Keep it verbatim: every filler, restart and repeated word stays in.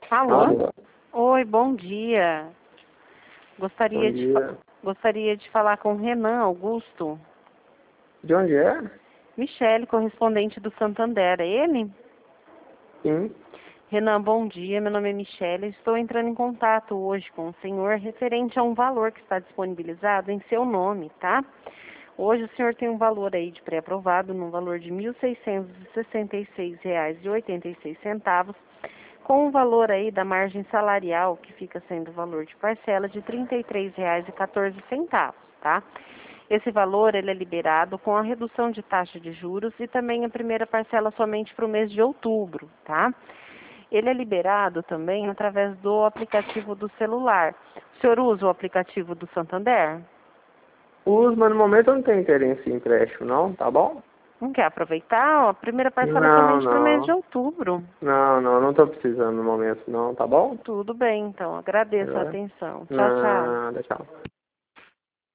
Alô? Alô? Oi, bom dia. Gostaria, Bom de, fa- dia. gostaria de falar com Renan Augusto. De onde é? Michele, correspondente do Santander. É ele? Sim. Renan, bom dia. Meu nome é Michele. Estou entrando em contato hoje com o senhor referente a um valor que está disponibilizado em seu nome, tá? Hoje o senhor tem um valor aí de pré-aprovado no valor de mil seiscentos e sessenta e seis reais e oitenta e seis centavos, com o valor aí da margem salarial, que fica sendo o valor de parcela de trinta e três reais e quatorze centavos, tá? Esse valor ele é liberado com a redução de taxa de juros e também a primeira parcela somente para o mês de outubro, tá? Ele é liberado também através do aplicativo do celular. O senhor usa o aplicativo do Santander? Uso, mas no momento eu não tenho interesse em empréstimo, não, tá bom? Não quer aproveitar? Ó, a primeira parcela Não, somente para o mês de não. outubro. Não, não, não tô precisando no momento, não, tá bom? Tudo bem, então. Agradeço a É. atenção. Tchau, tchau. Nada, tchau.